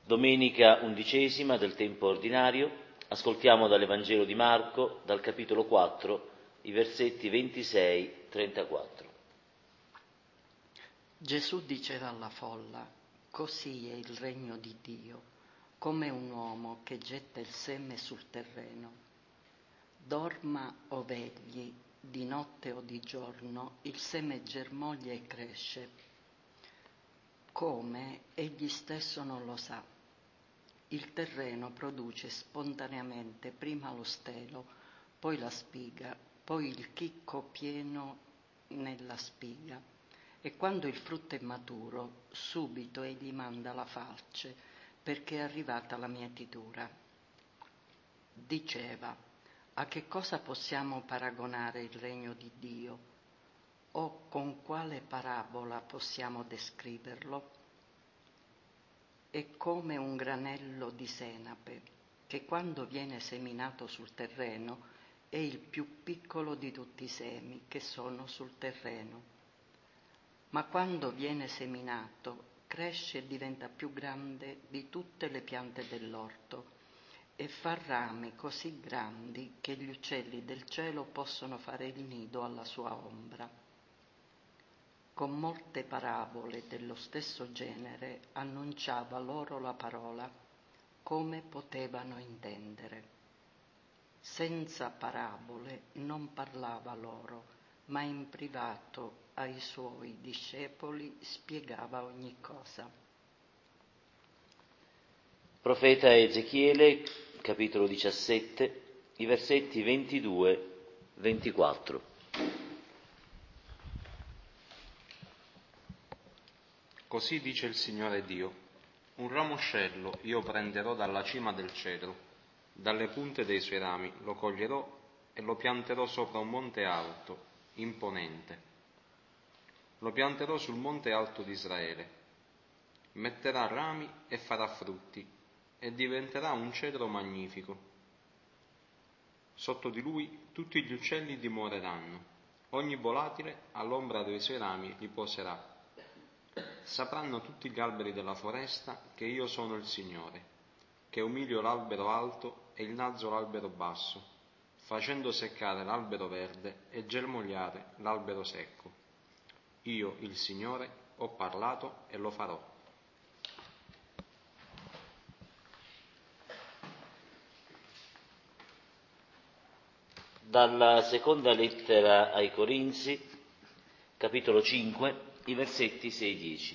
Domenica 11 del tempo ordinario, ascoltiamo dall'Evangelo di Marco, dal capitolo 4, i versetti 26-34. Gesù diceva alla folla: così è il regno di Dio, come un uomo che getta il seme sul terreno. Dorma o vegli, di notte o di giorno, il seme germoglia e cresce. Come egli stesso non lo sa. Il terreno produce spontaneamente prima lo stelo, poi la spiga, poi il chicco pieno nella spiga. E quando il frutto è maturo, subito egli manda la falce, perché è arrivata la mietitura. Diceva: a che cosa possiamo paragonare il regno di Dio? O con quale parabola possiamo descriverlo? È come un granello di senape, che quando viene seminato sul terreno è il più piccolo di tutti i semi che sono sul terreno. Ma quando viene seminato, cresce e diventa più grande di tutte le piante dell'orto e fa rami così grandi che gli uccelli del cielo possono fare il nido alla sua ombra. Con molte parabole dello stesso genere annunciava loro la parola, come potevano intendere. Senza parabole non parlava loro, ma in privato ai suoi discepoli spiegava ogni cosa. Profeta Ezechiele, capitolo 17, i versetti 22-24. Così dice il Signore Dio: un ramoscello io prenderò dalla cima del cedro, dalle punte dei suoi rami lo coglierò e lo pianterò sopra un monte alto, imponente. Lo pianterò sul monte alto di Israele. Metterà rami e farà frutti e diventerà un cedro magnifico. Sotto di lui tutti gli uccelli dimoreranno, ogni volatile all'ombra dei suoi rami riposerà. Sapranno tutti gli alberi della foresta che io sono il Signore, che umilio l'albero alto e innalzo l'albero basso, facendo seccare l'albero verde e germogliare l'albero secco. Io, il Signore, ho parlato e lo farò. Dalla seconda lettera ai Corinzi, capitolo 5, i versetti 6-10.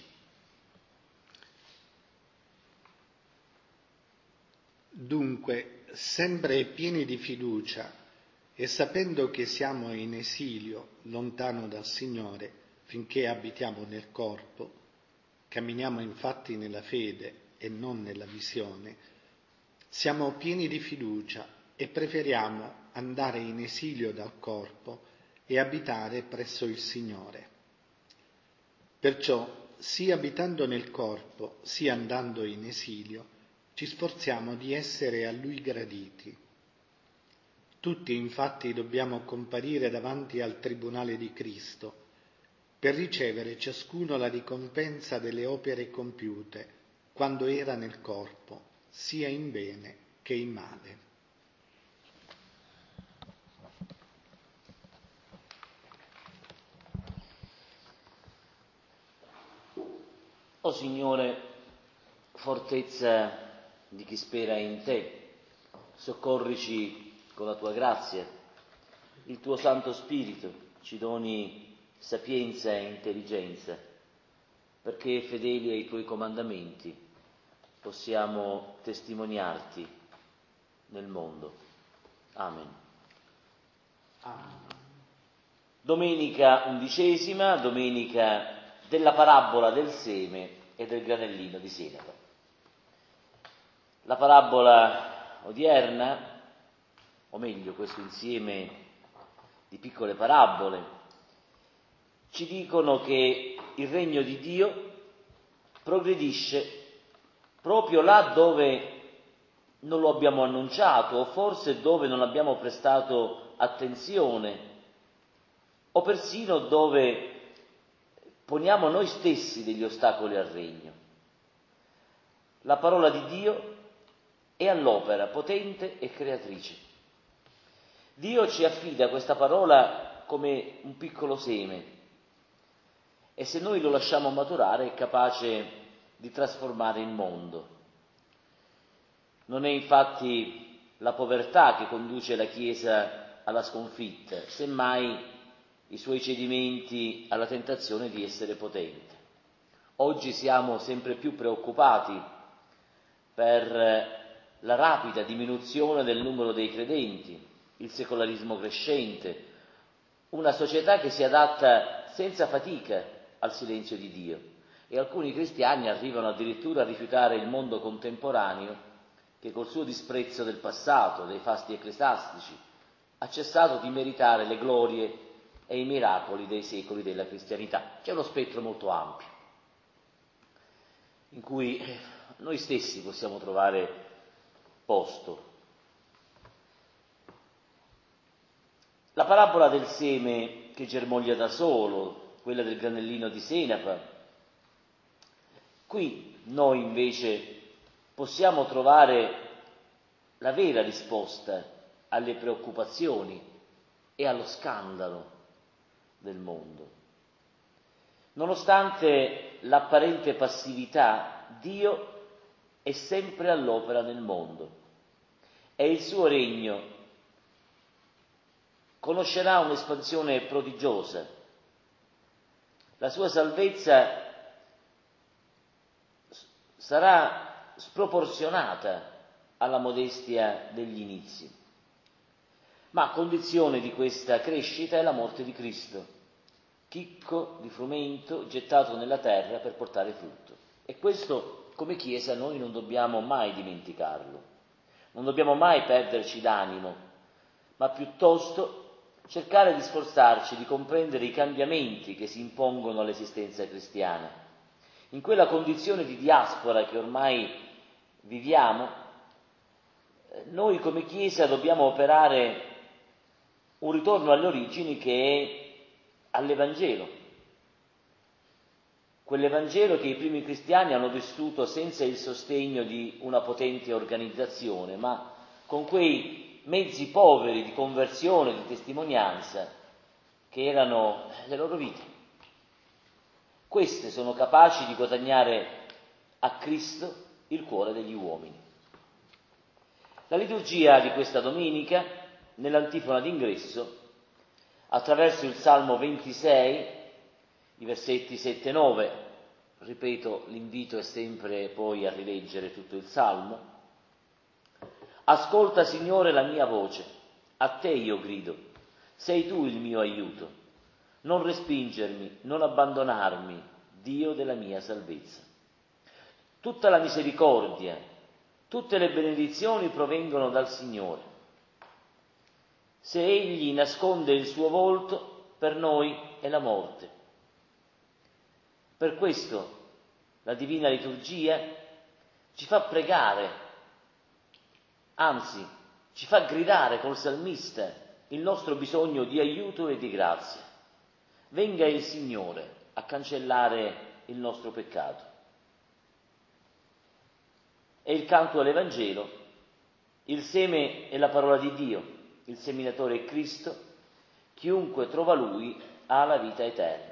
Dunque, sempre pieni di fiducia e sapendo che siamo in esilio, lontano dal Signore, finché abitiamo nel corpo, camminiamo infatti nella fede e non nella visione, siamo pieni di fiducia e preferiamo andare in esilio dal corpo e abitare presso il Signore. Perciò, sia abitando nel corpo, sia andando in esilio, ci sforziamo di essere a Lui graditi. Tutti infatti dobbiamo comparire davanti al tribunale di Cristo per ricevere ciascuno la ricompensa delle opere compiute quando era nel corpo, sia in bene che in male. O Signore, fortezza di chi spera in te, soccorrici con la tua grazia, il tuo Santo Spirito ci doni sapienza e intelligenza, perché fedeli ai tuoi comandamenti possiamo testimoniarti nel mondo. Amen. Domenica 11, domenica della parabola del seme e del granellino di senape. La parabola odierna, o meglio questo insieme di piccole parabole, ci dicono che il regno di Dio progredisce proprio là dove non lo abbiamo annunciato, o forse dove non abbiamo prestato attenzione, o persino dove poniamo noi stessi degli ostacoli al regno. la parola di Dio è all'opera, potente e creatrice. Dio ci affida questa parola come un piccolo seme e se noi lo lasciamo maturare è capace di trasformare il mondo. Non è infatti la povertà che conduce la Chiesa alla sconfitta, semmai i suoi cedimenti alla tentazione di essere potente. Oggi siamo sempre più preoccupati per la rapida diminuzione del numero dei credenti, il secolarismo crescente, una società che si adatta senza fatica al silenzio di Dio e alcuni cristiani arrivano addirittura a rifiutare il mondo contemporaneo che col suo disprezzo del passato, dei fasti ecclesiastici, ha cessato di meritare le glorie e i miracoli dei secoli della cristianità. C'è uno spettro molto ampio in cui noi stessi possiamo trovare posto. La parabola del seme che germoglia da solo, quella del granellino di senape, qui noi invece possiamo trovare la vera risposta alle preoccupazioni e allo scandalo del mondo. Nonostante l'apparente passività, Dio è sempre all'opera nel mondo e il suo regno conoscerà un'espansione prodigiosa. La sua salvezza sarà sproporzionata alla modestia degli inizi, ma condizione di questa crescita è la morte di Cristo, chicco di frumento gettato nella terra per portare frutto. E questo, come Chiesa, noi non dobbiamo mai dimenticarlo, non dobbiamo mai perderci d'animo, ma piuttosto cercare di sforzarci di comprendere i cambiamenti che si impongono all'esistenza cristiana. In quella condizione di diaspora che ormai viviamo, noi come Chiesa dobbiamo operare un ritorno alle origini che è all'Evangelo, quell'Evangelo che i primi cristiani hanno vissuto senza il sostegno di una potente organizzazione, ma con quei mezzi poveri di conversione, di testimonianza, che erano le loro vite. Queste sono capaci di guadagnare a Cristo il cuore degli uomini. La liturgia di questa domenica, nell'antifona d'ingresso, attraverso il Salmo 26, i versetti 7 e 9, ripeto, l'invito è sempre poi a rileggere tutto il Salmo. Ascolta, Signore, la mia voce, a te io grido, sei tu il mio aiuto, non respingermi, non abbandonarmi, Dio della mia salvezza. Tutta la misericordia, tutte le benedizioni provengono dal Signore. Se Egli nasconde il suo volto, per noi è la morte. Per questo la Divina Liturgia ci fa pregare, anzi, ci fa gridare col salmista il nostro bisogno di aiuto e di grazia. Venga il Signore a cancellare il nostro peccato. E il canto all'Evangelo, il seme è la parola di Dio, il seminatore è Cristo, chiunque trova Lui ha la vita eterna.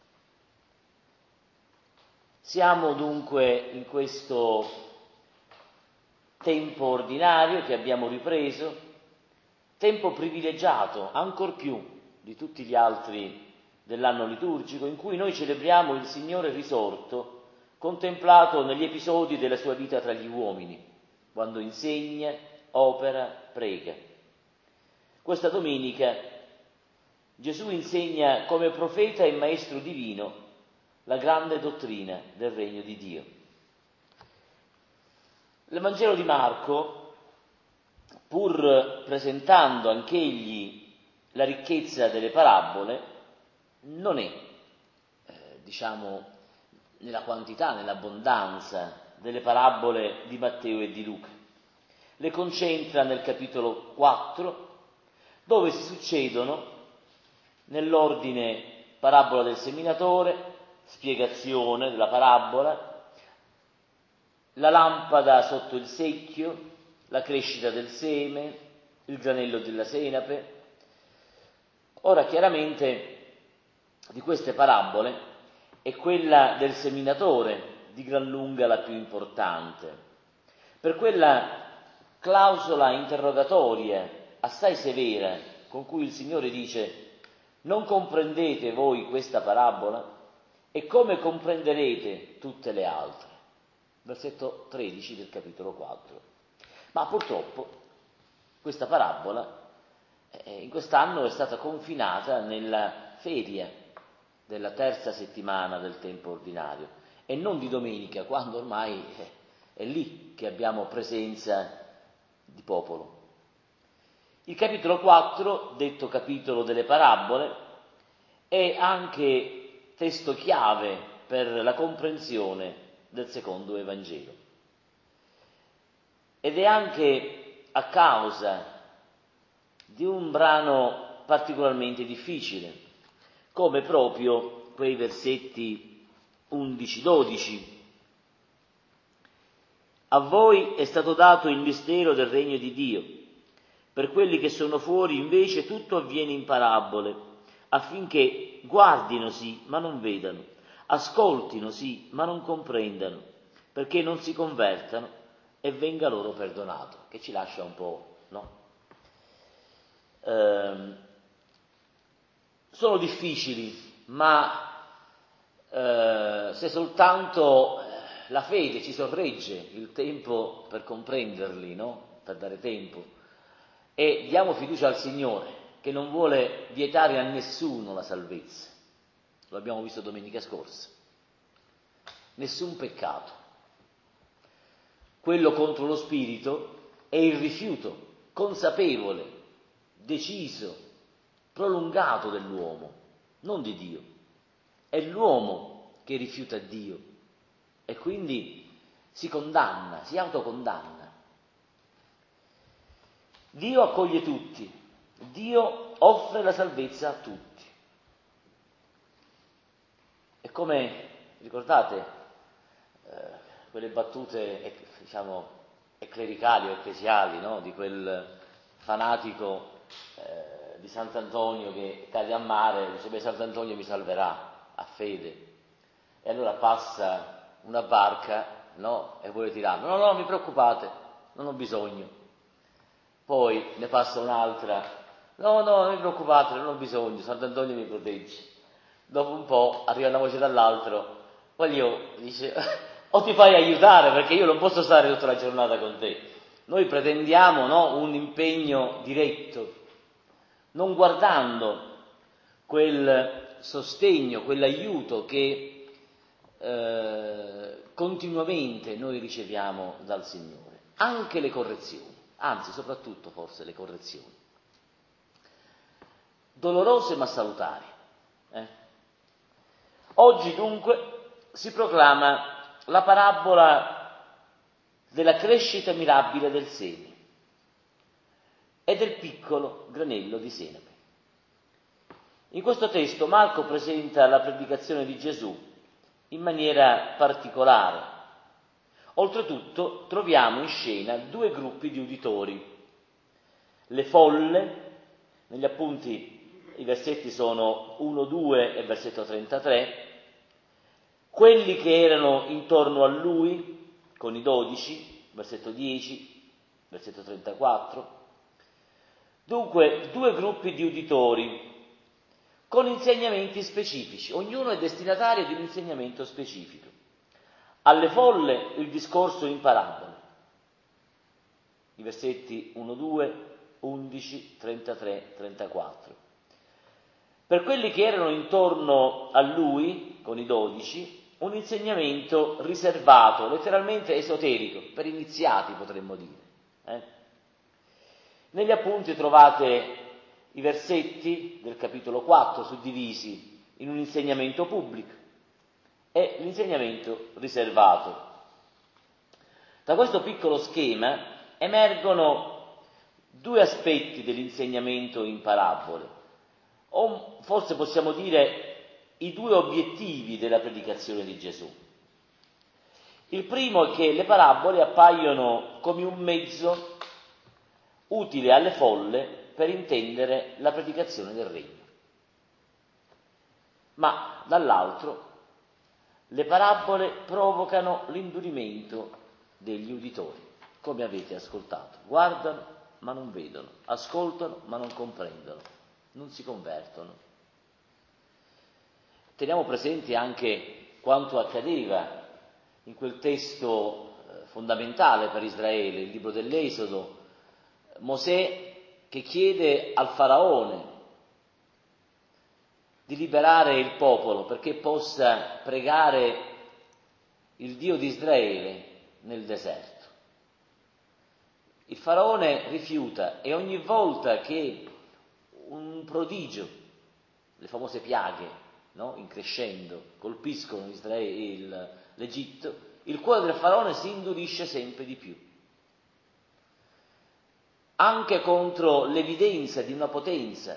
Siamo dunque in questo tempo ordinario che abbiamo ripreso, tempo privilegiato ancor più di tutti gli altri dell'anno liturgico, in cui noi celebriamo il Signore risorto, contemplato negli episodi della sua vita tra gli uomini, quando insegna, opera, prega. Questa domenica Gesù insegna come profeta e maestro divino la grande dottrina del regno di Dio. L'Evangelo di Marco, pur presentando anch'egli la ricchezza delle parabole, non è, nella quantità, nell'abbondanza delle parabole di Matteo e di Luca. Le concentra nel capitolo 4, dove si succedono nell'ordine parabola del seminatore, spiegazione della parabola, la lampada sotto il secchio, la crescita del seme, il granello della senape. Ora, chiaramente, di queste parabole è quella del seminatore di gran lunga la più importante, per quella clausola interrogatoria assai severa con cui il Signore dice: non comprendete voi questa parabola? E come comprenderete tutte le altre? Versetto 13 del capitolo 4. Ma purtroppo questa parabola in quest'anno è stata confinata nella feria della terza settimana del tempo ordinario e non di domenica, quando ormai è lì che abbiamo presenza di popolo. Il capitolo 4, detto capitolo delle parabole, è anche testo chiave per la comprensione del secondo Evangelo. Ed è anche a causa di un brano particolarmente difficile, come proprio quei versetti 11-12. A voi è stato dato il mistero del regno di Dio. Per quelli che sono fuori invece tutto avviene in parabole, affinché guardino sì, ma non vedano, ascoltino sì, ma non comprendano, perché non si convertano e venga loro perdonato. Che ci lascia un po', no? Sono difficili, ma se soltanto la fede ci sorregge il tempo per comprenderli, no? Per dare tempo. E diamo fiducia al Signore, che non vuole vietare a nessuno la salvezza. Lo abbiamo visto domenica scorsa. Nessun peccato. Quello contro lo spirito è il rifiuto consapevole, deciso, prolungato dell'uomo, non di Dio. È l'uomo che rifiuta Dio e quindi si condanna, si autocondanna. Dio accoglie tutti, Dio offre la salvezza a tutti. E come ricordate quelle battute, diciamo, clericali o ecclesiali, no? Di quel fanatico di Sant'Antonio che cade a mare e dice: beh, Sant'Antonio mi salverà, a fede. E allora passa una barca, no? E vuole tirarlo. No, non mi preoccupate, non ho bisogno. Poi ne passa un'altra, no, non vi preoccupate, non ho bisogno, Sant'Antonio mi protegge. Dopo un po' arriva una voce dall'altro, voglio, dice, o ti fai aiutare perché io non posso stare tutta la giornata con te. Noi pretendiamo, no, un impegno diretto, non guardando quel sostegno, quell'aiuto che continuamente noi riceviamo dal Signore, anche le correzioni. Anzi, soprattutto forse le correzioni. Dolorose ma salutari. Oggi dunque si proclama la parabola della crescita mirabile del seme e del piccolo granello di senape. In questo testo Marco presenta la predicazione di Gesù in maniera particolare. Oltretutto troviamo in scena due gruppi di uditori. Le folle, negli appunti i versetti sono 1, 2 e versetto 33, quelli che erano intorno a lui, con i 12, versetto 10, versetto 34. Dunque, due gruppi di uditori con insegnamenti specifici, ognuno è destinatario di un insegnamento specifico. Alle folle il discorso in parabole, i versetti 1, 2, 11, 33, 34. Per quelli che erano intorno a lui, con i 12, un insegnamento riservato, letteralmente esoterico, per iniziati potremmo dire. Negli appunti trovate i versetti del capitolo 4 suddivisi in un insegnamento pubblico e l'insegnamento riservato. Da questo piccolo schema emergono due aspetti dell'insegnamento in parabole, o forse possiamo dire i due obiettivi della predicazione di Gesù. Il primo è che le parabole appaiono come un mezzo utile alle folle per intendere la predicazione del regno. Ma dall'altro le parabole provocano l'indurimento degli uditori, come avete ascoltato. Guardano ma non vedono, ascoltano ma non comprendono, non si convertono. Teniamo presente anche quanto accadeva in quel testo fondamentale per Israele, il libro dell'Esodo, Mosè che chiede al faraone di liberare il popolo perché possa pregare il Dio di Israele nel deserto. Il faraone rifiuta e ogni volta che un prodigio, le famose piaghe, no, in crescendo, colpiscono l'Egitto, il cuore del faraone si indurisce sempre di più. Anche contro l'evidenza di una potenza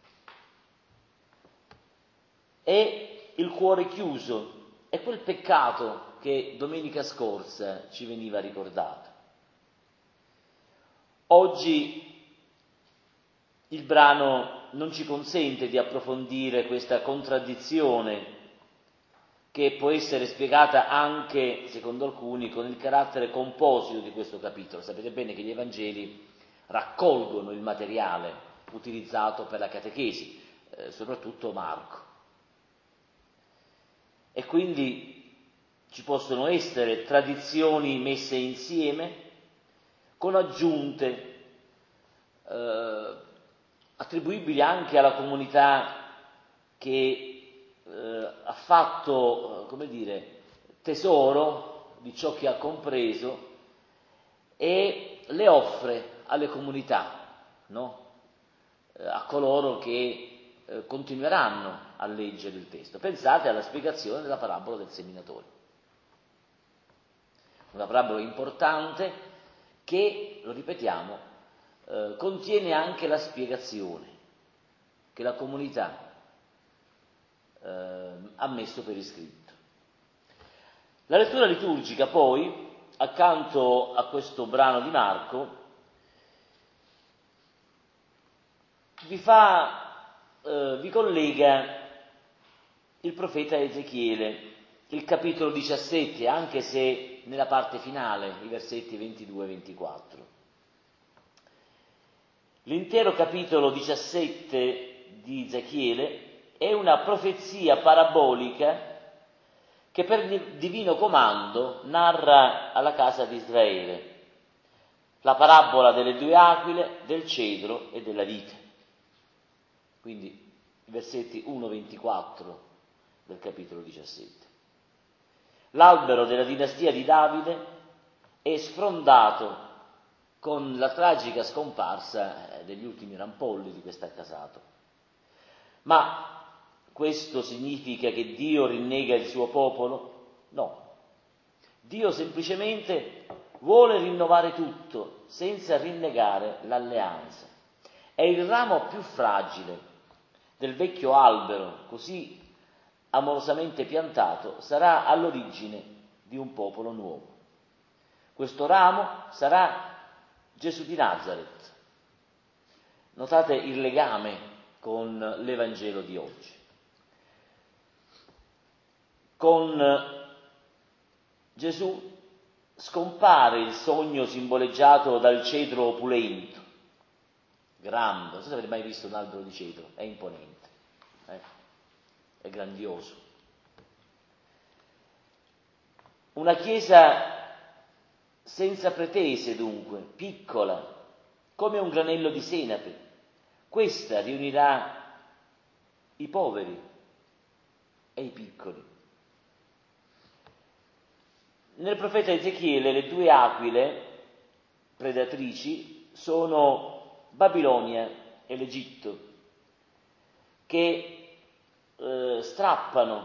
e il cuore chiuso è quel peccato che domenica scorsa ci veniva ricordato. Oggi il brano non ci consente di approfondire questa contraddizione che può essere spiegata anche, secondo alcuni, con il carattere composito di questo capitolo. Sapete bene che gli Evangeli raccolgono il materiale utilizzato per la catechesi, soprattutto Marco. E quindi ci possono essere tradizioni messe insieme con aggiunte attribuibili anche alla comunità che ha fatto, tesoro di ciò che ha compreso e le offre alle comunità, no? A coloro che continueranno a leggere il testo. Pensate alla spiegazione della parabola del seminatore. Una parabola importante che, lo ripetiamo, contiene anche la spiegazione che la comunità ha messo per iscritto. La lettura liturgica poi, accanto a questo brano di Marco, vi collega il profeta Ezechiele, il capitolo 17, anche se nella parte finale, i versetti 22 e 24. L'intero capitolo 17 di Ezechiele è una profezia parabolica che per divino comando narra alla casa di Israele la parabola delle due aquile, del cedro e della vite. Quindi i versetti 1-24 del capitolo 17. L'albero della dinastia di Davide è sfrondato con la tragica scomparsa degli ultimi rampolli di quest'accasato. Ma questo significa che Dio rinnega il suo popolo? No. Dio semplicemente vuole rinnovare tutto senza rinnegare l'alleanza. È il ramo più fragile del vecchio albero, così amorosamente piantato, sarà all'origine di un popolo nuovo. Questo ramo sarà Gesù di Nazaret. Notate il legame con l'Evangelo di oggi. Con Gesù scompare il sogno simboleggiato dal cedro opulento, grande. Non so se avete mai visto un albero di cedro, è imponente, è grandioso. Una chiesa senza pretese, dunque, piccola, come un granello di senape. Questa riunirà i poveri e i piccoli. Nel profeta Ezechiele le due aquile predatrici sono Babilonia e l'Egitto, che strappano,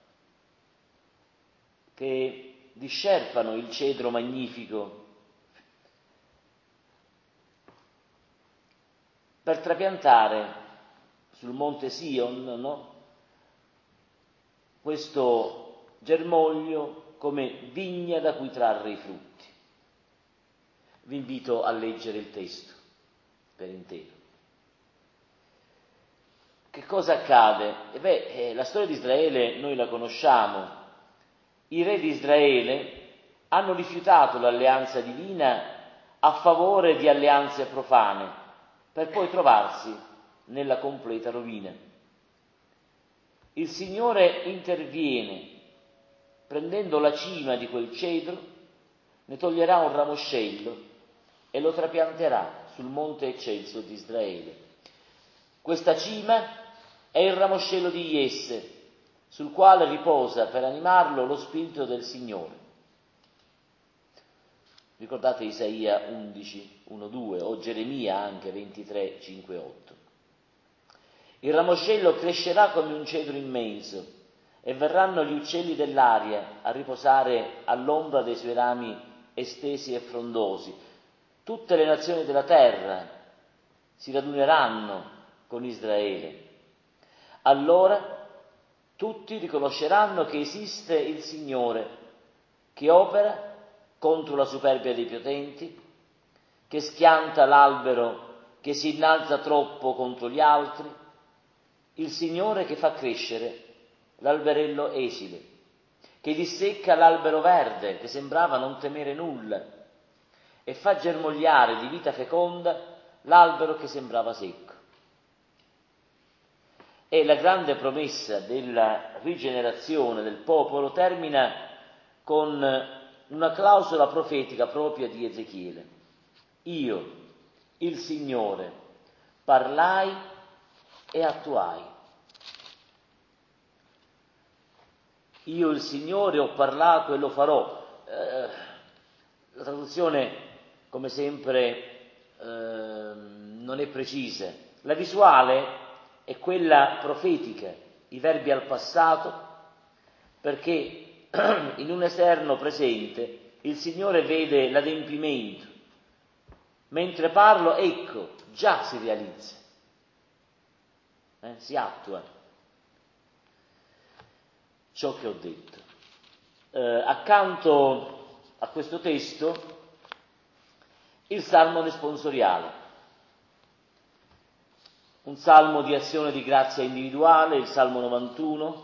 che discerpano il cedro magnifico per trapiantare sul monte Sion, no? Questo germoglio come vigna da cui trarre i frutti. Vi invito a leggere il testo per intero. Che cosa accade? La storia di Israele noi la conosciamo. I re di Israele hanno rifiutato l'alleanza divina a favore di alleanze profane, per poi trovarsi nella completa rovina. Il Signore interviene, prendendo la cima di quel cedro, ne toglierà un ramoscello e lo trapianterà sul monte eccelso di Israele. Questa cima è il ramoscello di Jesse, sul quale riposa per animarlo lo Spirito del Signore. Ricordate Isaia 11, 1-2 o Geremia anche 23, 5-8. Il ramoscello crescerà come un cedro immenso e verranno gli uccelli dell'aria a riposare all'ombra dei suoi rami estesi e frondosi. Tutte le nazioni della terra si raduneranno con Israele. Allora tutti riconosceranno che esiste il Signore, che opera contro la superbia dei potenti, che schianta l'albero che si innalza troppo contro gli altri, il Signore che fa crescere l'alberello esile, che dissecca l'albero verde che sembrava non temere nulla e fa germogliare di vita feconda l'albero che sembrava secco. E la grande promessa della rigenerazione del popolo termina con una clausola profetica propria di Ezechiele. Io, il Signore, parlai e attuai. Io, il Signore, ho parlato e lo farò. La traduzione, come sempre, non è precisa. La visuale è quella profetica, i verbi al passato, perché in un esterno presente il Signore vede l'adempimento. Mentre parlo, ecco, già si realizza, si attua ciò che ho detto. Accanto a questo testo, il salmo responsoriale. Un salmo di azione di grazia individuale, il Salmo 91,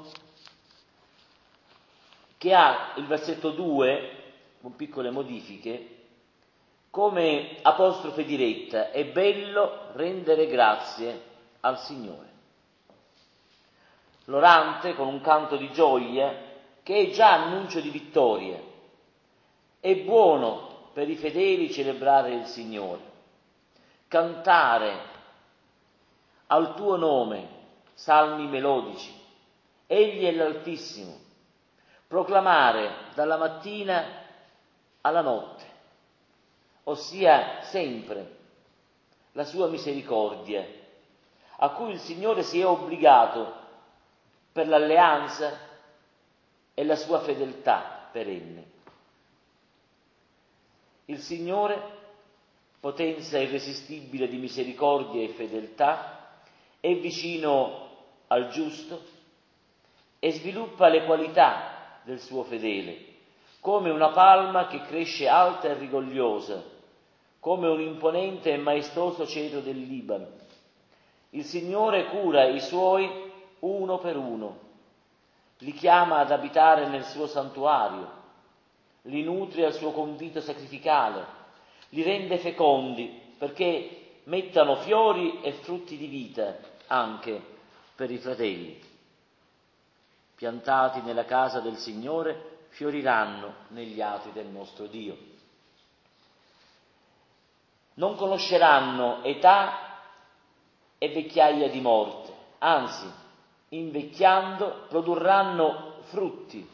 che ha il versetto 2, con piccole modifiche, come apostrofe diretta: è bello rendere grazie al Signore. L'orante con un canto di gioia che è già annuncio di vittoria. È buono per i fedeli celebrare il Signore, cantare al tuo nome salmi melodici, egli è l'Altissimo, proclamare dalla mattina alla notte, ossia sempre, la sua misericordia, a cui il Signore si è obbligato per l'alleanza e la sua fedeltà perenne. Il Signore, potenza irresistibile di misericordia e fedeltà, è vicino al giusto e sviluppa le qualità del suo fedele, come una palma che cresce alta e rigogliosa, come un imponente e maestoso cedro del Libano. Il Signore cura i suoi uno per uno, li chiama ad abitare nel suo santuario, li nutre al suo convito sacrificale, li rende fecondi perché mettano fiori e frutti di vita anche per i fratelli. Piantati nella casa del Signore, fioriranno negli atri del nostro Dio. Non conosceranno età e vecchiaia di morte, anzi, invecchiando produrranno frutti.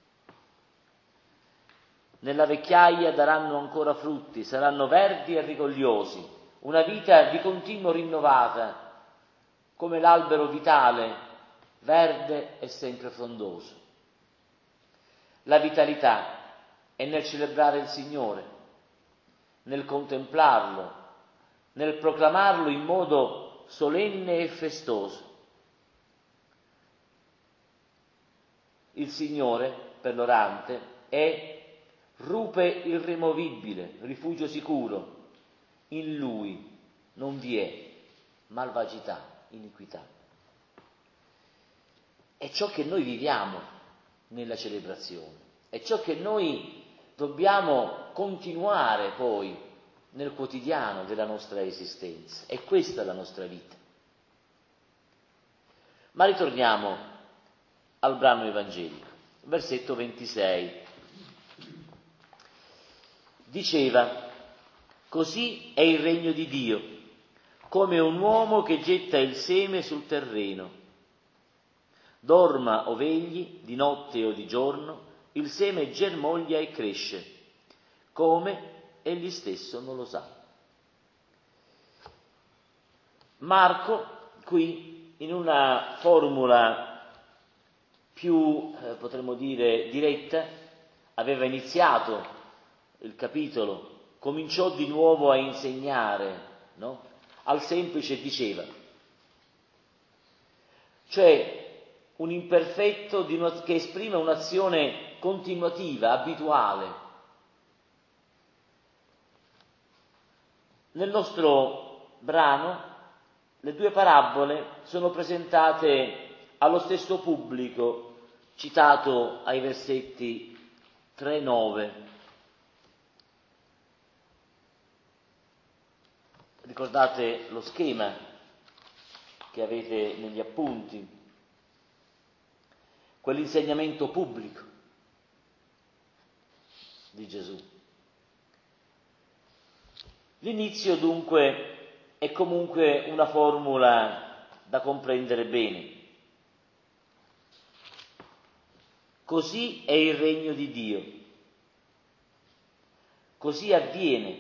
Nella vecchiaia daranno ancora frutti, saranno verdi e rigogliosi, una vita di continuo rinnovata, come l'albero vitale, verde e sempre frondoso. La vitalità è nel celebrare il Signore, nel contemplarlo, nel proclamarlo in modo solenne e festoso. Il Signore, per l'orante, è rupe irremovibile, rifugio sicuro. In lui non vi è malvagità, iniquità. È ciò che noi viviamo nella celebrazione, è ciò che noi dobbiamo continuare poi nel quotidiano della nostra esistenza. È questa la nostra vita. Ma ritorniamo al brano evangelico, versetto 26. Diceva: così è il regno di Dio, come un uomo che getta il seme sul terreno. Dorma o vegli, di notte o di giorno, il seme germoglia e cresce, come egli stesso non lo sa. Marco, qui, in una formula più, potremmo dire, diretta, aveva iniziato il capitolo, cominciò di nuovo a insegnare, no? Al semplice diceva, cioè un imperfetto che esprime un'azione continuativa, abituale. Nel nostro brano le due parabole sono presentate allo stesso pubblico citato ai versetti 3-9. Ricordate lo schema che avete negli appunti, quell'insegnamento pubblico di Gesù. L'inizio dunque è comunque una formula da comprendere bene. Così è il regno di Dio, così avviene.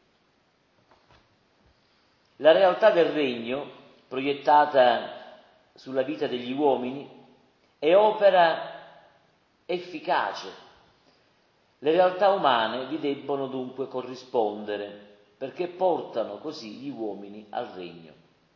La realtà del regno, proiettata sulla vita degli uomini, è opera efficace. Le realtà umane vi debbono dunque corrispondere, perché portano così gli uomini al regno.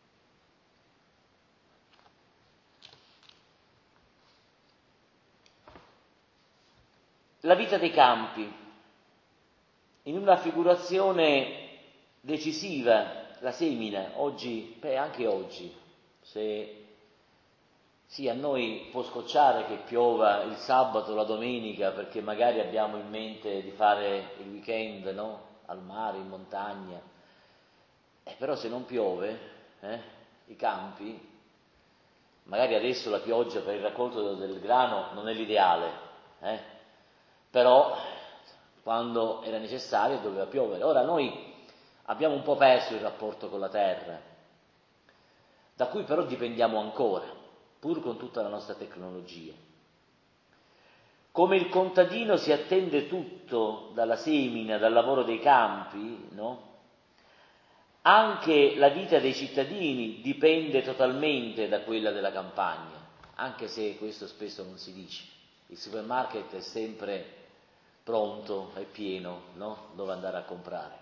La vita dei campi, in una figurazione decisiva, la semina, oggi, anche oggi, se sì, a noi può scocciare che piova il sabato o la domenica perché magari abbiamo in mente di fare il weekend, no? Al mare, in montagna. Però se non piove, i campi, magari adesso la pioggia per il raccolto del grano non è l'ideale, però quando era necessario doveva piovere. Ora noi abbiamo un po' perso il rapporto con la terra, da cui però dipendiamo ancora, pur con tutta la nostra tecnologia. Come il contadino si attende tutto dalla semina, dal lavoro dei campi, no? Anche la vita dei cittadini dipende totalmente da quella della campagna, anche se questo spesso non si dice. Il supermarket è sempre pronto, è pieno, no? Dove andare a comprare.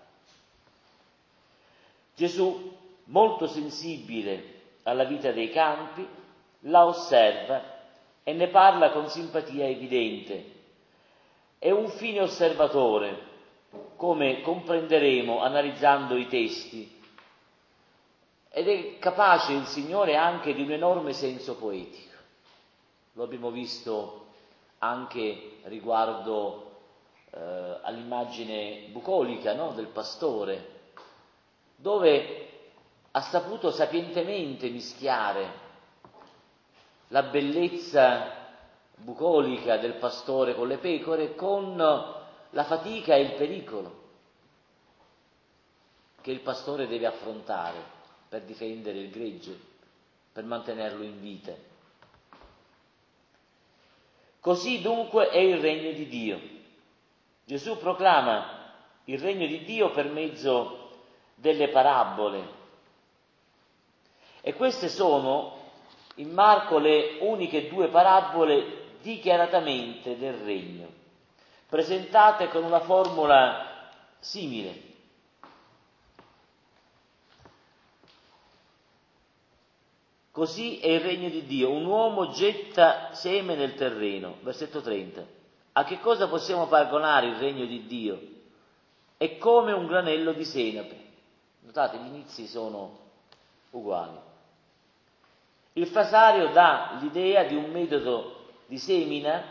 Gesù, molto sensibile alla vita dei campi, la osserva e ne parla con simpatia evidente. È un fine osservatore, come comprenderemo analizzando i testi, ed è capace il Signore anche di un enorme senso poetico. Lo abbiamo visto anche riguardo all'immagine bucolica, no? Del pastore, dove ha saputo sapientemente mischiare la bellezza bucolica del pastore con le pecore con la fatica e il pericolo che il pastore deve affrontare per difendere il gregge, per mantenerlo in vita. Così dunque è il regno di Dio. Gesù proclama il regno di Dio per mezzo delle parabole. E queste sono in Marco le uniche due parabole dichiaratamente del regno, presentate con una formula simile. Così è il regno di Dio, un uomo getta seme nel terreno, versetto 30. A che cosa possiamo paragonare il regno di Dio? È come un granello di senape. Notate, gli inizi sono uguali. Il frasario dà l'idea di un metodo di semina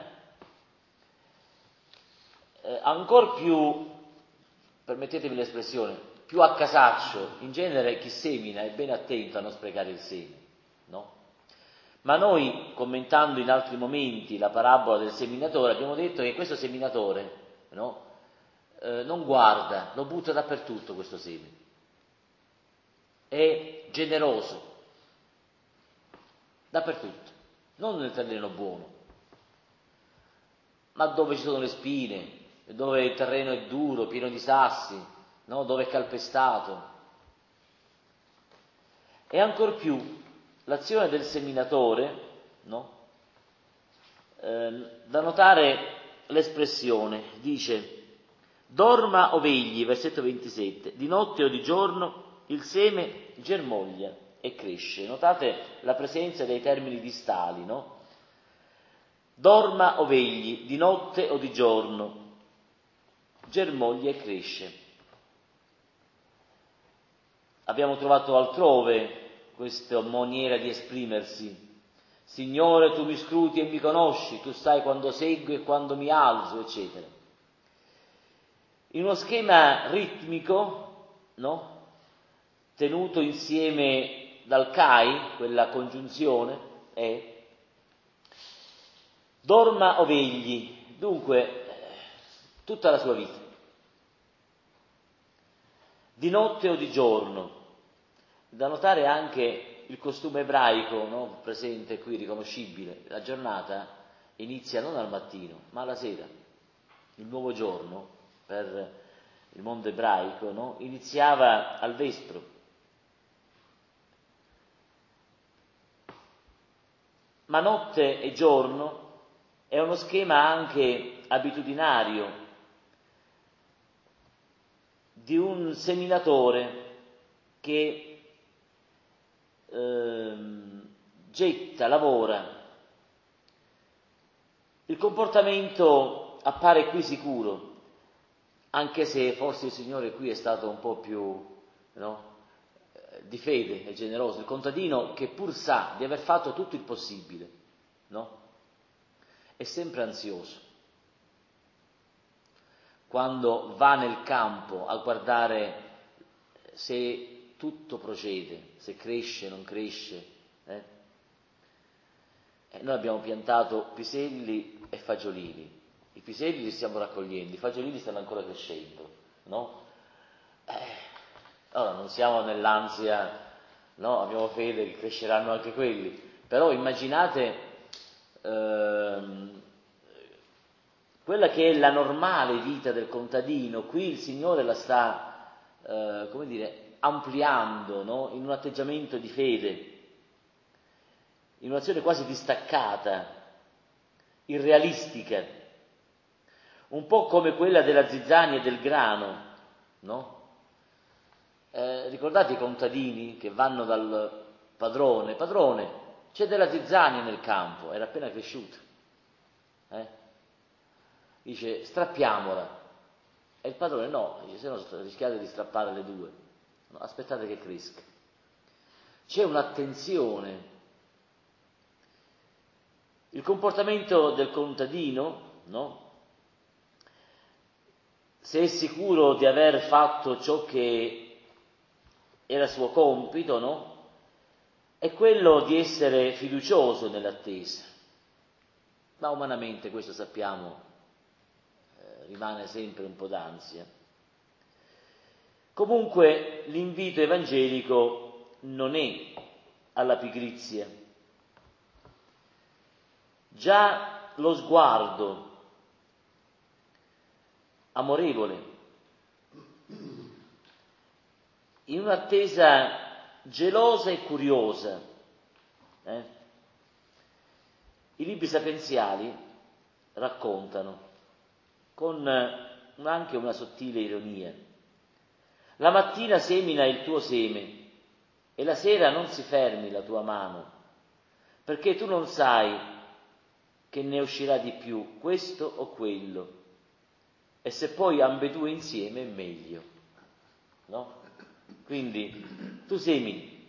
ancor più, permettetemi l'espressione, più a casaccio. In genere chi semina è ben attento a non sprecare il seme, no? Ma noi, commentando in altri momenti la parabola del seminatore, abbiamo detto che questo seminatore, no, non guarda, lo butta dappertutto questo seme. È generoso, dappertutto, non nel terreno buono, ma dove ci sono le spine, dove il terreno è duro, pieno di sassi, no, dove è calpestato. E ancor più l'azione del seminatore, no? Da notare l'espressione, dice: dorma o vegli, versetto 27, di notte o di giorno il seme germoglia e cresce. Notate la presenza dei termini distali, no? Dorma o vegli, di notte o di giorno, germoglia e cresce. Abbiamo trovato altrove questa maniera di esprimersi. Signore, tu mi scruti e mi conosci, tu sai quando seguo e quando mi alzo, eccetera. In uno schema ritmico, no? Tenuto insieme dal Kai, quella congiunzione, è dorma o vegli, dunque tutta la sua vita, di notte o di giorno. Da notare anche il costume ebraico, no? Presente qui, riconoscibile. La giornata inizia non al mattino, ma alla sera. Il nuovo giorno, per il mondo ebraico, no? Iniziava al vespro. Ma notte e giorno è uno schema anche abitudinario di un seminatore che getta, lavora. Il comportamento appare qui sicuro, anche se forse il Signore qui è stato un po' più, no, di fede e generoso. Il contadino, che pur sa di aver fatto tutto il possibile, no, è sempre ansioso. Quando va nel campo a guardare se tutto procede, se cresce, non cresce. Noi abbiamo piantato piselli e fagiolini. I piselli li stiamo raccogliendo, i fagiolini stanno ancora crescendo, no? Allora non siamo nell'ansia, no? Abbiamo fede che cresceranno anche quelli. Però immaginate quella che è la normale vita del contadino. Qui il Signore la sta, ampliando, no? In un atteggiamento di fede, in un'azione quasi distaccata, irrealistica, un po' come quella della zizzania e del grano, no? Ricordate i contadini che vanno dal padrone? Padrone, c'è della zizzania nel campo, era appena cresciuta. Dice, strappiamola. E il padrone no, dice, se no rischiate di strappare le due. No, aspettate che cresca. C'è un'attenzione. Il comportamento del contadino, no? Se è sicuro di aver fatto ciò che era suo compito, no? È quello di essere fiducioso nell'attesa. Ma umanamente, questo sappiamo, rimane sempre un po' d'ansia. Comunque l'invito evangelico non è alla pigrizia. Già lo sguardo amorevole, in un'attesa gelosa e curiosa. I libri sapienziali raccontano, con anche una sottile ironia: la mattina semina il tuo seme e la sera non si fermi la tua mano, perché tu non sai che ne uscirà di più, questo o quello, e se poi ambedue insieme è meglio, no? Quindi tu semini,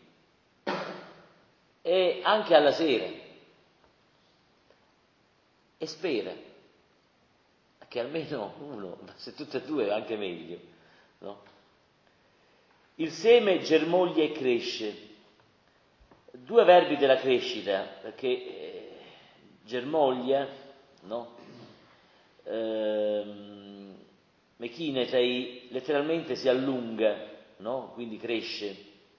e anche alla sera, e spera che almeno uno, se tutte e due è anche meglio, no? Il seme germoglia e cresce. Due verbi della crescita, perché germoglia, no? Mechinetei letteralmente si allunga, no? Quindi cresce.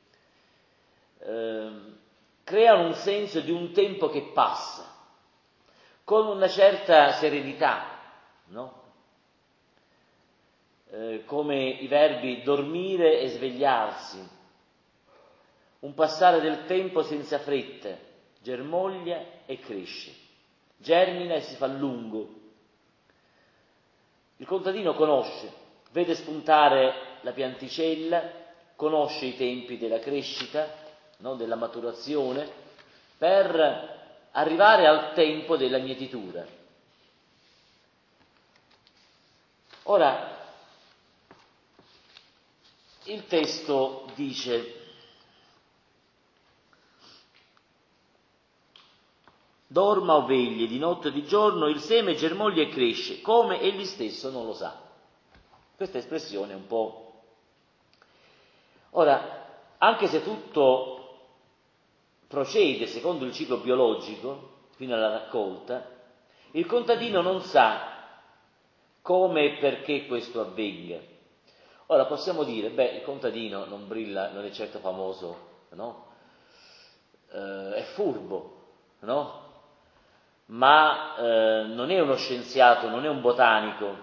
Creano un senso di un tempo che passa, con una certa serenità, no? Come i verbi dormire e svegliarsi, un passare del tempo senza fretta, germoglia e cresce, germina e si fa lungo. Il contadino conosce, vede spuntare la pianticella, conosce i tempi della crescita, no? Della maturazione, per arrivare al tempo della mietitura. Ora, il testo dice: dorma o vegli, di notte o di giorno, il seme germoglia e cresce, come egli stesso non lo sa. Questa espressione è un po'... Ora, anche se tutto procede secondo il ciclo biologico, fino alla raccolta, il contadino non sa come e perché questo avvenga. Ora possiamo dire, il contadino non brilla, non è certo famoso, no? È furbo, no? Ma non è uno scienziato, non è un botanico.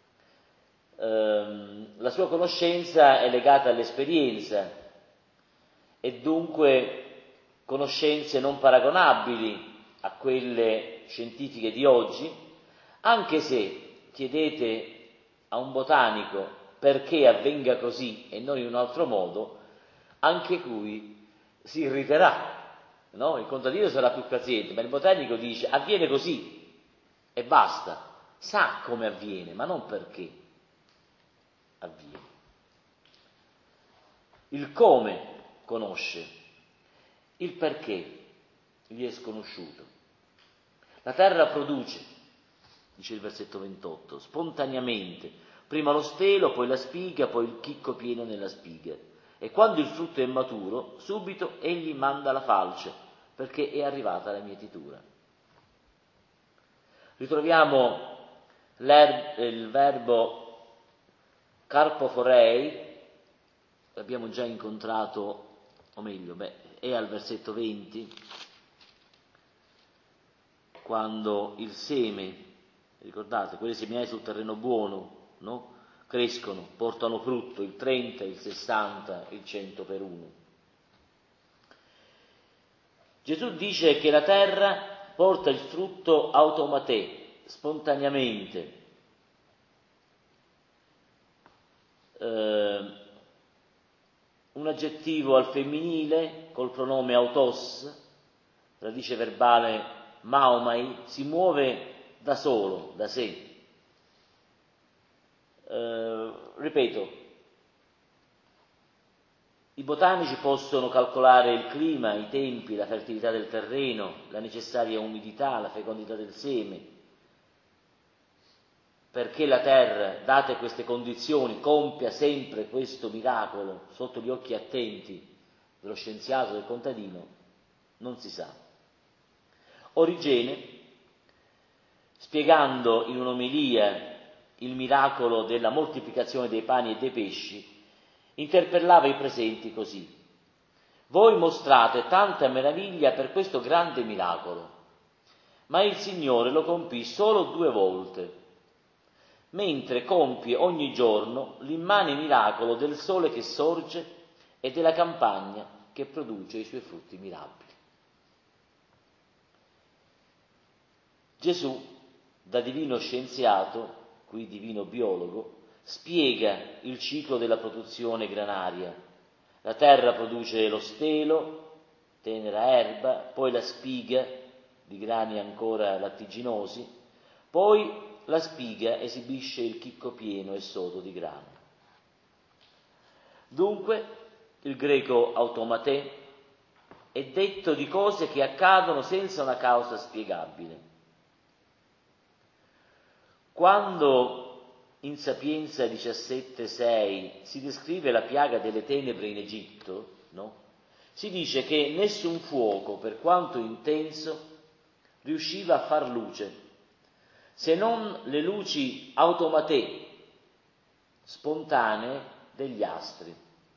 La sua conoscenza è legata all'esperienza e dunque conoscenze non paragonabili a quelle scientifiche di oggi, anche se chiedete a un botanico perché avvenga così e non in un altro modo, anche lui si irriterà, no? Il contadino sarà più paziente, ma il botanico dice avviene così e basta, sa come avviene, ma non perché avviene. Il come conosce, il perché gli è sconosciuto. La terra produce, dice il versetto 28, spontaneamente, prima lo stelo, poi la spiga, poi il chicco pieno nella spiga. E quando il frutto è maturo, subito egli manda la falce, perché è arrivata la mietitura. Ritroviamo il verbo carpoforei, l'abbiamo già incontrato, o meglio, è al versetto 20, quando il seme, ricordate, quelli seminati sul terreno buono, no? Crescono, portano frutto, il 30, il 60, il 100 per uno. Gesù dice che la terra porta il frutto automatè, spontaneamente. Un aggettivo al femminile col pronome autos, radice verbale maomai, si muove da solo, da sé. Ripeto, i botanici possono calcolare il clima, i tempi, la fertilità del terreno, la necessaria umidità, la fecondità del seme, perché la terra, date queste condizioni, compia sempre questo miracolo sotto gli occhi attenti dello scienziato, del contadino, non si sa. Origene, spiegando in un'omelia il miracolo della moltiplicazione dei pani e dei pesci, interpellava i presenti così: voi mostrate tanta meraviglia per questo grande miracolo, ma il Signore lo compì solo 2 volte, mentre compie ogni giorno l'immane miracolo del sole che sorge e della campagna che produce i suoi frutti mirabili. Gesù, da divino scienziato, qui divino biologo, spiega il ciclo della produzione granaria. La terra produce lo stelo, tenera erba, poi la spiga, di grani ancora lattiginosi, poi la spiga esibisce il chicco pieno e sodo di grano. Dunque, il greco automatè è detto di cose che accadono senza una causa spiegabile. Quando in Sapienza 17,6 si descrive la piaga delle tenebre in Egitto, no? Si dice che nessun fuoco, per quanto intenso, riusciva a far luce, se non le luci automatè, spontanee degli astri.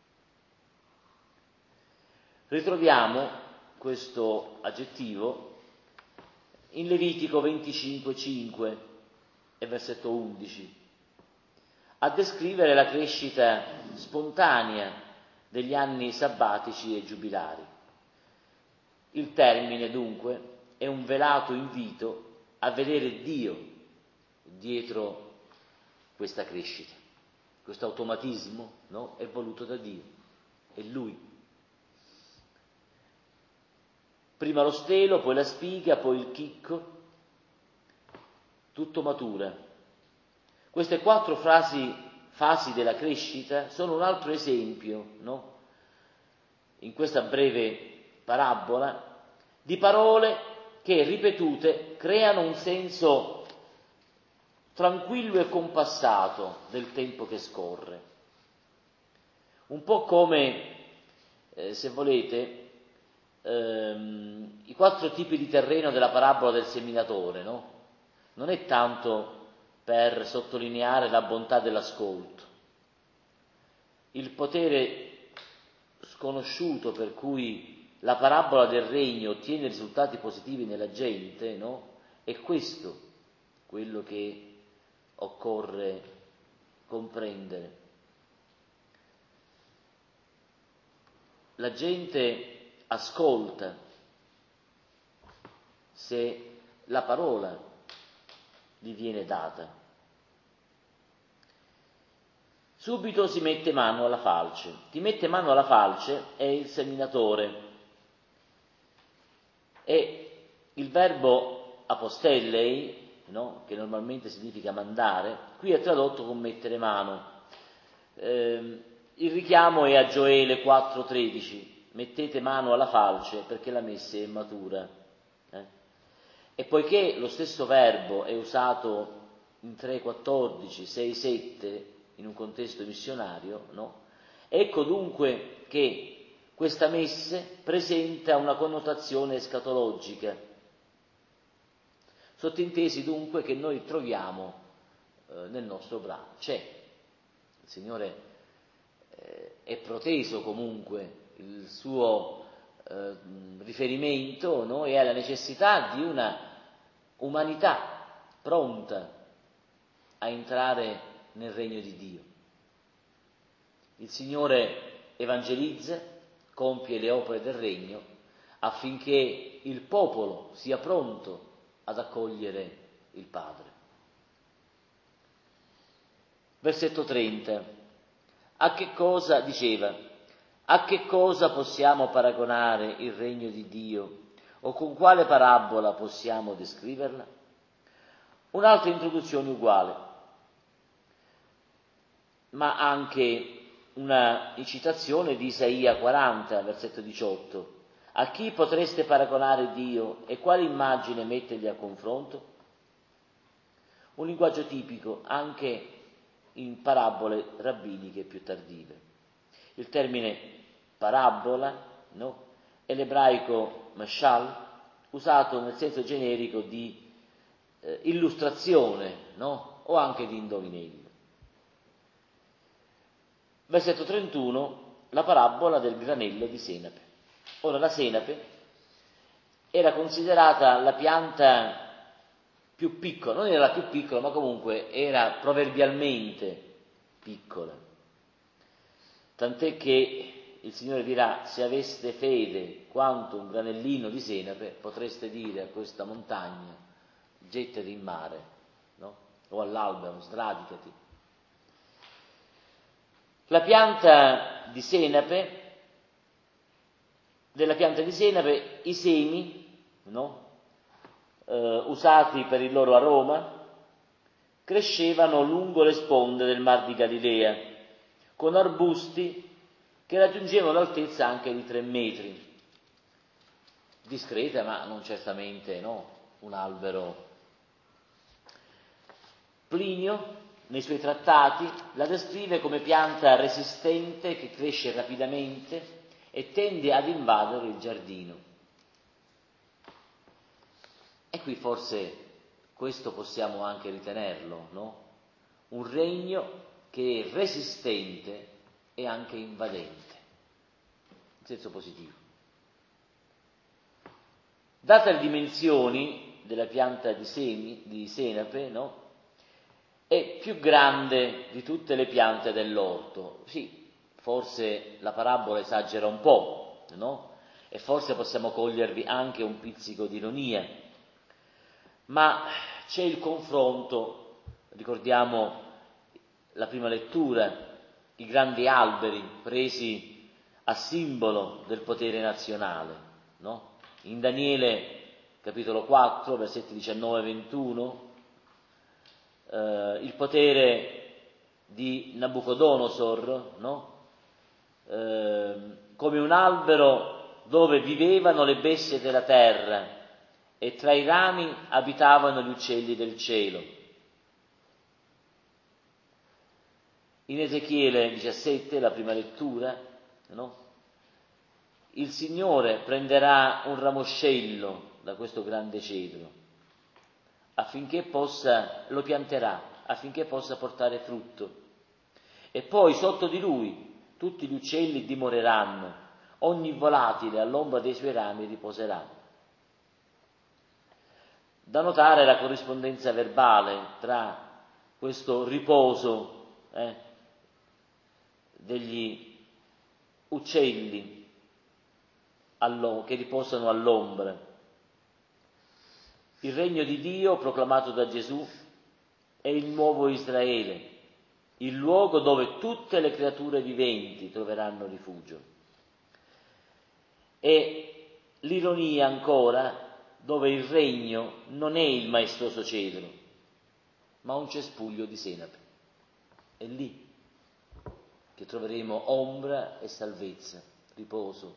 Ritroviamo questo aggettivo in Levitico 25,5 e versetto 11, a descrivere la crescita spontanea degli anni sabbatici e giubilari. Il termine, dunque, è un velato invito a vedere Dio dietro questa crescita. Questo automatismo, no? È voluto da Dio, è Lui. Prima lo stelo, poi la spiga, poi il chicco, tutto matura. Queste 4 fasi della crescita sono un altro esempio, no? In questa breve parabola, di parole che, ripetute, creano un senso tranquillo e compassato del tempo che scorre. Un po' come, se volete, i 4 tipi di terreno della parabola del seminatore, no? Non è tanto per sottolineare la bontà dell'ascolto, il potere sconosciuto per cui la parabola del regno ottiene risultati positivi nella gente, no? È questo quello che occorre comprendere. La gente ascolta se la parola gli viene data. Subito si mette mano alla falce. Chi mette mano alla falce è il seminatore. E il verbo apostellei, no? Che normalmente significa mandare, qui è tradotto con mettere mano. Il richiamo è a Gioele 4,13, mettete mano alla falce perché la messe è matura. E poiché lo stesso verbo è usato in 3,14, 6,7 in un contesto missionario, no? Ecco dunque che questa messe presenta una connotazione escatologica. Sottintesi dunque che noi troviamo nel nostro brano. C'è, il Signore è proteso comunque, il suo riferimento, no? E alla necessità di una umanità pronta a entrare nel regno di Dio. Il Signore evangelizza, compie le opere del regno affinché il popolo sia pronto ad accogliere il Padre. Versetto 30. A che cosa, diceva, a che cosa possiamo paragonare il regno di Dio o con quale parabola possiamo descriverla? Un'altra introduzione uguale, ma anche una citazione di Isaia 40, versetto 18. A chi potreste paragonare Dio e quale immagine mettergli a confronto? Un linguaggio tipico anche in parabole rabbiniche più tardive. Il termine parabola, no? È l'ebraico mashal, usato nel senso generico di illustrazione, no? O anche di indovinello. Versetto 31, la parabola del granello di senape. Ora, la senape era considerata la pianta più piccola, non era la più piccola, ma comunque era proverbialmente piccola. Tant'è che il Signore dirà, se aveste fede quanto un granellino di senape, potreste dire a questa montagna, gettati in mare, no? O all'albero, sradicati. La pianta di senape, della pianta di senape, i semi, no? usati per il loro aroma, crescevano lungo le sponde del Mar di Galilea, con arbusti che raggiungevano l'altezza anche di 3 metri. Discreta, ma non certamente un albero. Plinio, nei suoi trattati, la descrive come pianta resistente che cresce rapidamente e tende ad invadere il giardino. E qui forse questo possiamo anche ritenerlo, no? Un regno che è resistente e anche invadente, in senso positivo. Date le dimensioni della pianta di senape, no? È più grande di tutte le piante dell'orto. Sì, forse la parabola esagera un po', no? E forse possiamo cogliervi anche un pizzico di ironia, ma c'è il confronto, ricordiamo la prima lettura, i grandi alberi presi a simbolo del potere nazionale, no? In Daniele, capitolo 4, versetti 19 e 21, il potere di Nabucodonosor, no? Come un albero dove vivevano le bestie della terra e tra i rami abitavano gli uccelli del cielo. In Ezechiele 17, la prima lettura, no? Il Signore prenderà un ramoscello da questo grande cedro affinché lo pianterà, affinché possa portare frutto. E poi sotto di lui tutti gli uccelli dimoreranno, ogni volatile all'ombra dei suoi rami riposerà. Da notare la corrispondenza verbale tra questo riposo degli uccelli che riposano all'ombra. Il regno di Dio proclamato da Gesù è il nuovo Israele, il luogo dove tutte le creature viventi troveranno rifugio. E l'ironia ancora, dove il regno non è il maestoso cedro, ma un cespuglio di senape. È lì che troveremo ombra e salvezza, riposo.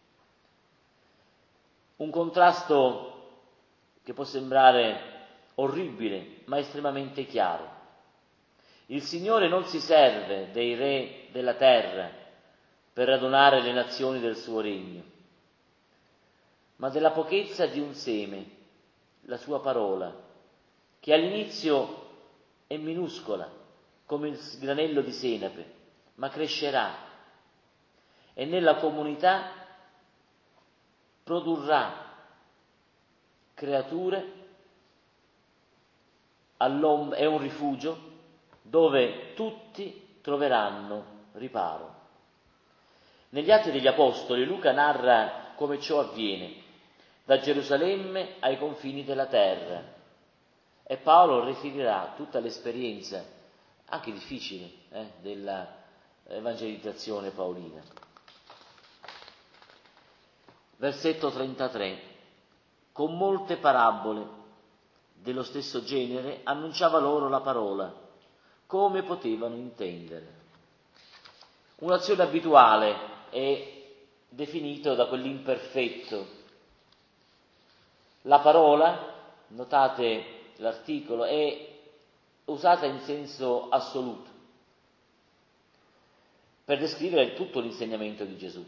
Un contrasto che può sembrare orribile, ma estremamente chiaro. Il Signore non si serve dei re della terra per radunare le nazioni del suo regno, ma della pochezza di un seme, la sua parola, che all'inizio è minuscola, come il granello di senape, ma crescerà e nella comunità produrrà creature, è un rifugio dove tutti troveranno riparo. Negli Atti degli Apostoli Luca narra come ciò avviene, da Gerusalemme ai confini della terra, e Paolo riferirà tutta l'esperienza, anche difficile, della evangelizzazione paolina. Versetto 33. Con molte parabole dello stesso genere annunciava loro la parola, come potevano intendere. Un'azione abituale è definita da quell'imperfetto. La parola, notate l'articolo, è usata in senso assoluto per descrivere tutto l'insegnamento di Gesù.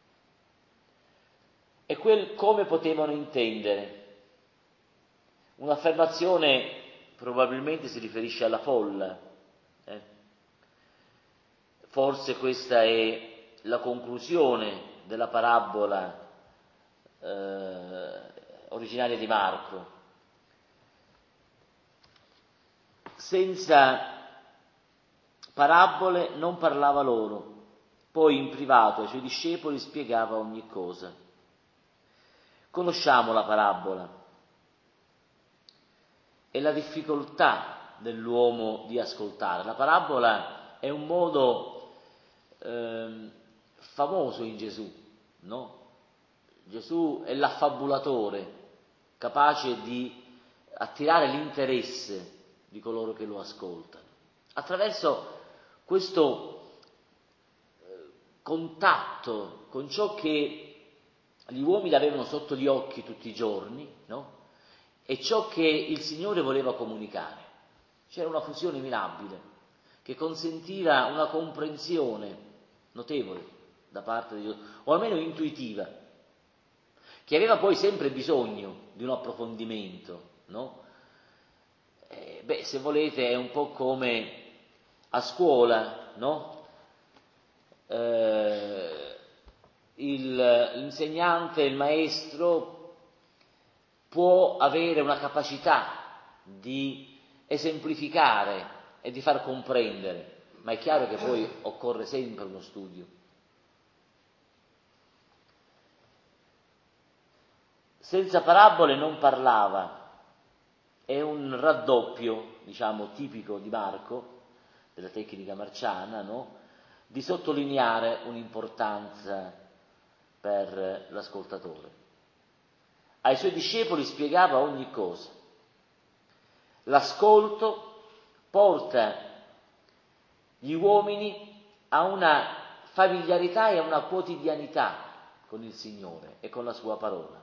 E come potevano intendere. Un'affermazione probabilmente si riferisce alla folla. Forse questa è la conclusione della parabola originaria di Marco. Senza parabole non parlava loro, poi in privato ai suoi discepoli spiegava ogni cosa. Conosciamo la parabola e la difficoltà dell'uomo di ascoltare. La parabola è un modo famoso in Gesù, no? Gesù è l'affabulatore, capace di attirare l'interesse di coloro che lo ascoltano. Attraverso questo contatto con ciò che gli uomini avevano sotto gli occhi tutti i giorni, no? E ciò che il Signore voleva comunicare. C'era una fusione mirabile che consentiva una comprensione notevole da parte di Dio, o almeno intuitiva, che aveva poi sempre bisogno di un approfondimento, no? Se volete è un po' come a scuola, no? L'insegnante, il maestro può avere una capacità di esemplificare e di far comprendere, ma è chiaro che poi occorre sempre uno studio. Senza parabole non parlava, è un raddoppio, diciamo, tipico di Marco, della tecnica marciana, no? Di sottolineare un'importanza per l'ascoltatore. Ai suoi discepoli spiegava ogni cosa. L'ascolto porta gli uomini a una familiarità e a una quotidianità con il Signore e con la sua parola.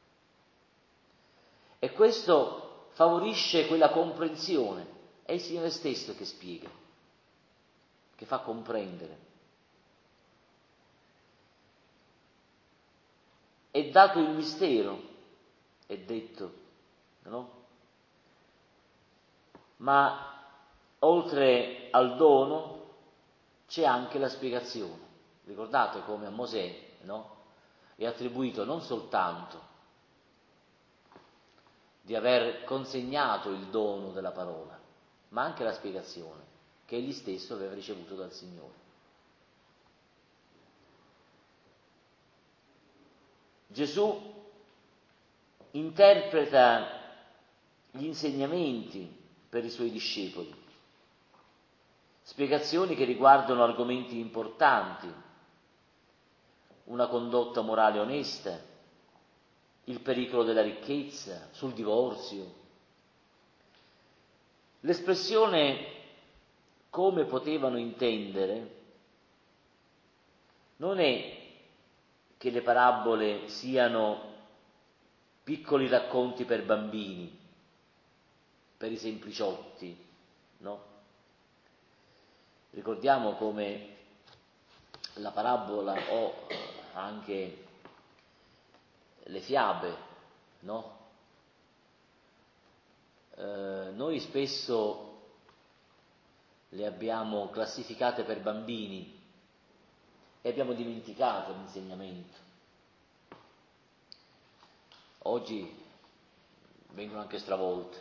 E questo favorisce quella comprensione. È il Signore stesso che spiega, che fa comprendere. È dato il mistero, è detto, no? Ma oltre al dono c'è anche la spiegazione. Ricordate come a Mosè, no? È attribuito non soltanto di aver consegnato il dono della parola, ma anche la spiegazione che egli stesso aveva ricevuto dal Signore. Gesù interpreta gli insegnamenti per i suoi discepoli, spiegazioni che riguardano argomenti importanti, una condotta morale onesta, il pericolo della ricchezza, sul divorzio. L'espressione come potevano intendere non è che le parabole siano piccoli racconti per bambini, per i sempliciotti, no? Ricordiamo come la parabola o anche le fiabe, no? Noi spesso le abbiamo classificate per bambini e abbiamo dimenticato l'insegnamento. Oggi vengono anche stravolte.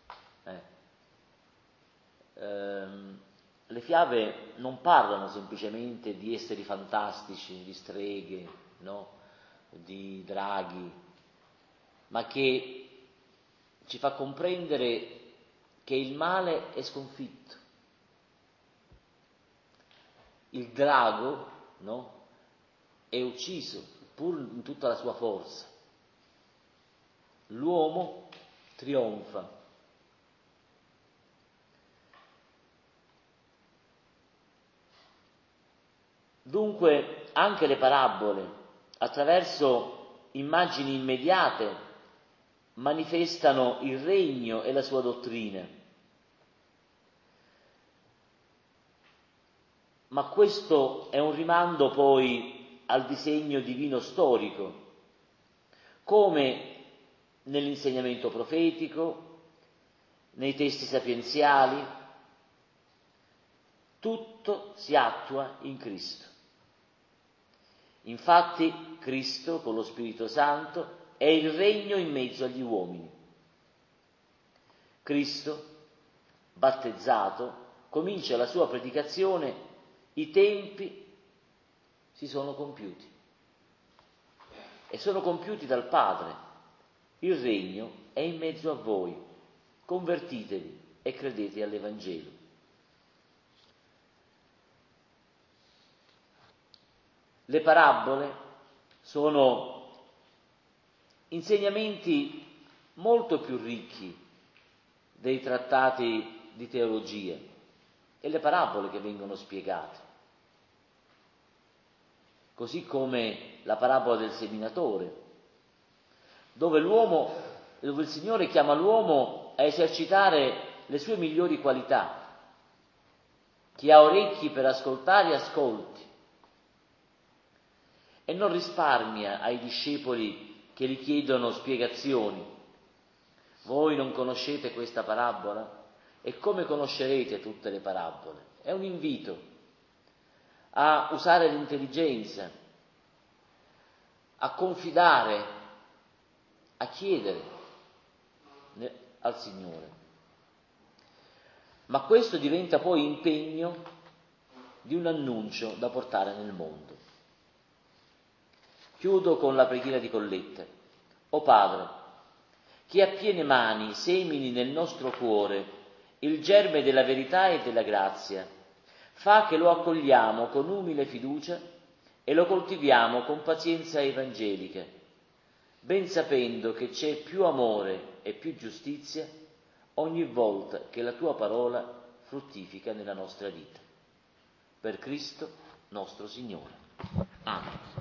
Le fiabe non parlano semplicemente di esseri fantastici, di streghe, no? Di draghi, ma che ci fa comprendere che il male è sconfitto. Il drago, no? È ucciso pur in tutta la sua forza. L'uomo trionfa. Dunque anche le parabole, attraverso immagini immediate, manifestano il regno e la sua dottrina. Ma questo è un rimando poi al disegno divino storico, come nell'insegnamento profetico, nei testi sapienziali, tutto si attua in Cristo. Infatti Cristo, con lo Spirito Santo, è il regno in mezzo agli uomini. Cristo, battezzato, comincia la sua predicazione, i tempi si sono compiuti. E sono compiuti dal Padre. Il regno è in mezzo a voi. Convertitevi e credete all'Evangelo. Le parabole sono insegnamenti molto più ricchi dei trattati di teologia e le parabole che vengono spiegate, così come la parabola del seminatore, dove il Signore chiama l'uomo a esercitare le sue migliori qualità. Chi ha orecchi per ascoltare, ascolti, e non risparmia ai discepoli che gli chiedono spiegazioni. Voi non conoscete questa parabola? E come conoscerete tutte le parabole? È un invito a usare l'intelligenza, a confidare, a chiedere al Signore. Ma questo diventa poi impegno di un annuncio da portare nel mondo. Chiudo con la preghiera di Colletta. O Padre, che a piene mani semini nel nostro cuore il germe della verità e della grazia, fa che lo accogliamo con umile fiducia e lo coltiviamo con pazienza evangelica, ben sapendo che c'è più amore e più giustizia ogni volta che la tua parola fruttifica nella nostra vita. Per Cristo nostro Signore. Amen.